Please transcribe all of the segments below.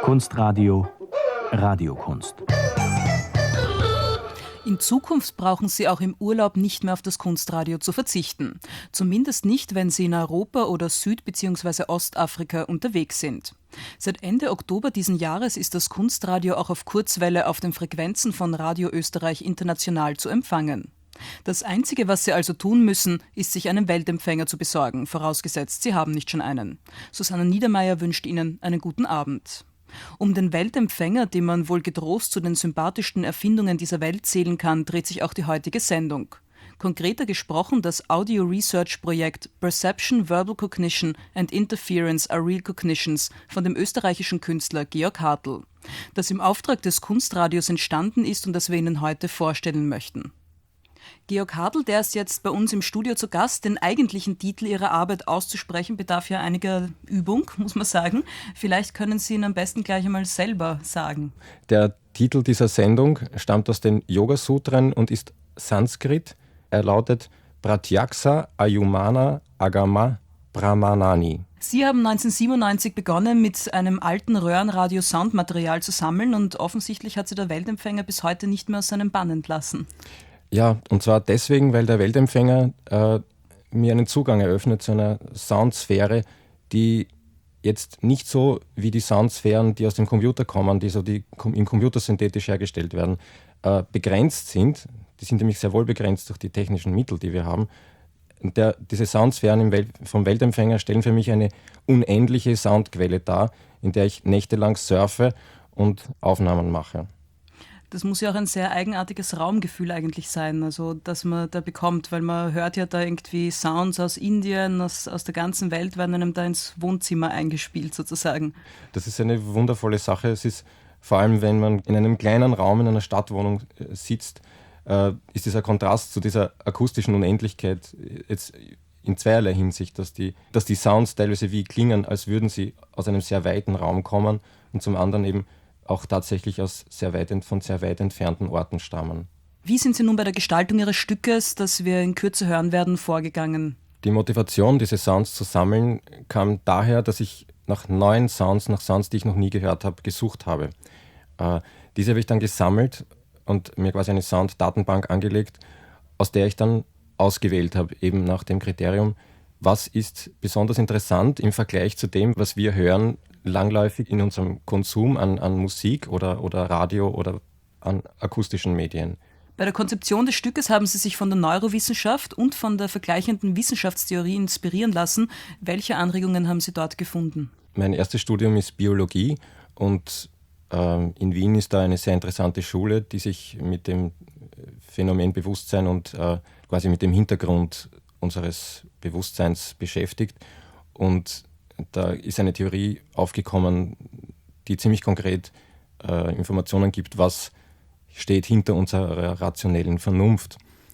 Kunstradio Radiokunst. In Zukunft brauchen Sie auch im Urlaub nicht mehr auf das Kunstradio zu verzichten. Zumindest nicht, wenn Sie in Europa oder Süd- bzw. Ostafrika unterwegs sind. Seit Ende Oktober diesen Jahres ist das Kunstradio auch auf Kurzwelle auf den Frequenzen von Radio Österreich International zu empfangen. Das Einzige, was Sie also tun müssen, ist, sich einen Weltempfänger zu besorgen, vorausgesetzt, Sie haben nicht schon einen. Susanne Niedermeyer wünscht Ihnen einen guten Abend. Um den Weltempfänger, den man wohl getrost zu den sympathischsten Erfindungen dieser Welt zählen kann, dreht sich auch die heutige Sendung. Konkreter gesprochen das Audio-Research-Projekt Perception, Verbal Cognition and Interference are Real Cognitions von dem österreichischen Künstler Georg Hartl, das im Auftrag des Kunstradios entstanden ist und das wir Ihnen heute vorstellen möchten. Georg Hartl, der ist jetzt bei uns im Studio zu Gast. Den eigentlichen Titel Ihrer Arbeit auszusprechen bedarf ja einiger Übung, muss man sagen. Vielleicht können Sie ihn am besten gleich einmal selber sagen. Der Titel dieser Sendung stammt aus den Yoga-Sutren und ist Sanskrit. Er lautet Pratyaksa Ayumana Agama Brahmanani. Sie haben 1997 begonnen, mit einem alten Röhrenradio Soundmaterial zu sammeln und offensichtlich hat Sie der Weltempfänger bis heute nicht mehr aus seinem Bann entlassen. Ja, und zwar deswegen, weil der Weltempfänger mir einen Zugang eröffnet zu einer Soundsphäre, die jetzt nicht so wie die Soundsphären, die aus dem Computer kommen, die im Computer synthetisch hergestellt werden, begrenzt sind. Die sind nämlich sehr wohl begrenzt durch die technischen Mittel, die wir haben. Und diese Soundsphären vom Weltempfänger stellen für mich eine unendliche Soundquelle dar, in der ich nächtelang surfe und Aufnahmen mache. Das muss ja auch ein sehr eigenartiges Raumgefühl eigentlich sein, also das man da bekommt, weil man hört ja da irgendwie Sounds aus Indien, aus der ganzen Welt werden einem da ins Wohnzimmer eingespielt sozusagen. Das ist eine wundervolle Sache. Es ist vor allem, wenn man in einem kleinen Raum in einer Stadtwohnung sitzt, ist dieser Kontrast zu dieser akustischen Unendlichkeit jetzt in zweierlei Hinsicht, dass die Sounds teilweise wie klingen, als würden sie aus einem sehr weiten Raum kommen und zum anderen eben auch tatsächlich von sehr weit entfernten Orten stammen. Wie sind Sie nun bei der Gestaltung Ihres Stückes, das wir in Kürze hören werden, vorgegangen? Die Motivation, diese Sounds zu sammeln, kam daher, dass ich nach neuen Sounds, nach Sounds, die ich noch nie gehört habe, gesucht habe. Diese habe ich dann gesammelt und mir quasi eine Sound-Datenbank angelegt, aus der ich dann ausgewählt habe, eben nach dem Kriterium, was ist besonders interessant im Vergleich zu dem, was wir hören, langläufig in unserem Konsum an Musik oder Radio oder an akustischen Medien. Bei der Konzeption des Stückes haben Sie sich von der Neurowissenschaft und von der vergleichenden Wissenschaftstheorie inspirieren lassen. Welche Anregungen haben Sie dort gefunden? Mein erstes Studium ist Biologie und in Wien ist da eine sehr interessante Schule, die sich mit dem Phänomen Bewusstsein und quasi mit dem Hintergrund unseres Bewusstseins beschäftigt. Und da ist eine Theorie aufgekommen, die ziemlich konkret Informationen gibt, was steht hinter unserer rationellen Vernunft.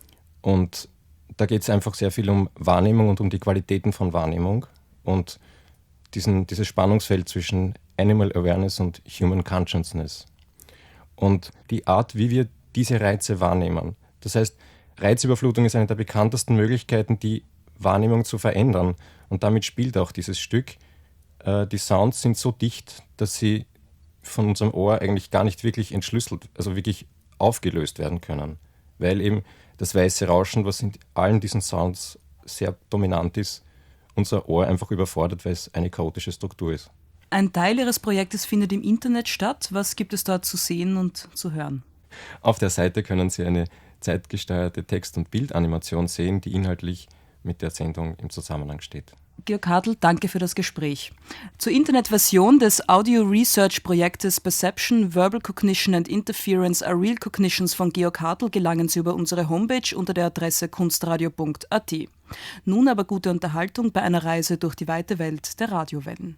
Und da geht es einfach sehr viel um Wahrnehmung und um die Qualitäten von Wahrnehmung und dieses Spannungsfeld zwischen Animal Awareness und Human Consciousness. Und die Art, wie wir diese Reize wahrnehmen. Das heißt, Reizüberflutung ist eine der bekanntesten Möglichkeiten, die Wahrnehmung zu verändern. Und damit spielt auch dieses Stück. Die Sounds sind so dicht, dass sie von unserem Ohr eigentlich gar nicht wirklich entschlüsselt, also wirklich aufgelöst werden können. Weil eben das weiße Rauschen, was in allen diesen Sounds sehr dominant ist, unser Ohr einfach überfordert, weil es eine chaotische Struktur ist. Ein Teil Ihres Projektes findet im Internet statt. Was gibt es dort zu sehen und zu hören? Auf der Seite können Sie eine zeitgesteuerte Text- und Bildanimation sehen, die inhaltlich mit der Sendung im Zusammenhang steht. Georg Hartl, danke für das Gespräch. Zur Internetversion des Audio-Research-Projektes Perception, Verbal Cognition and Interference are Real Cognitions von Georg Hartl gelangen Sie über unsere Homepage unter der Adresse kunstradio.at. Nun aber gute Unterhaltung bei einer Reise durch die weite Welt der Radiowellen.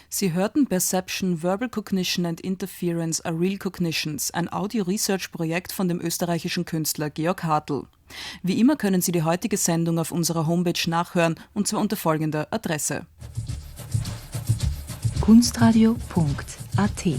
Sie hörten Perception, Verbal Cognition and Interference are Real Cognitions, ein Audio-Research-Projekt von dem österreichischen Künstler Georg Hartl. Wie immer können Sie die heutige Sendung auf unserer Homepage nachhören, und zwar unter folgender Adresse: kunstradio.at.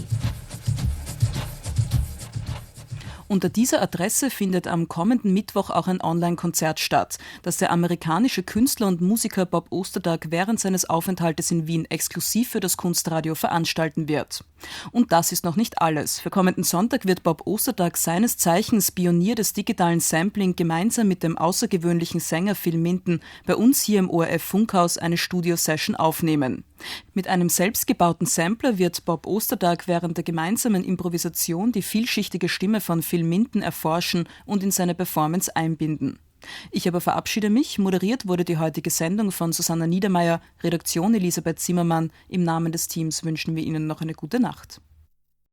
Unter dieser Adresse findet am kommenden Mittwoch auch ein Online-Konzert statt, das der amerikanische Künstler und Musiker Bob Ostertag während seines Aufenthaltes in Wien exklusiv für das Kunstradio veranstalten wird. Und das ist noch nicht alles. Für kommenden Sonntag wird Bob Ostertag, seines Zeichens Pionier des digitalen Sampling, gemeinsam mit dem außergewöhnlichen Sänger Phil Minton bei uns hier im ORF Funkhaus eine Studio-Session aufnehmen. Mit einem selbstgebauten Sampler wird Bob Ostertag während der gemeinsamen Improvisation die vielschichtige Stimme von Phil Minton erforschen und in seine Performance einbinden. Ich aber verabschiede mich. Moderiert wurde die heutige Sendung von Susanna Niedermeyer, Redaktion Elisabeth Zimmermann. Im Namen des Teams wünschen wir Ihnen noch eine gute Nacht.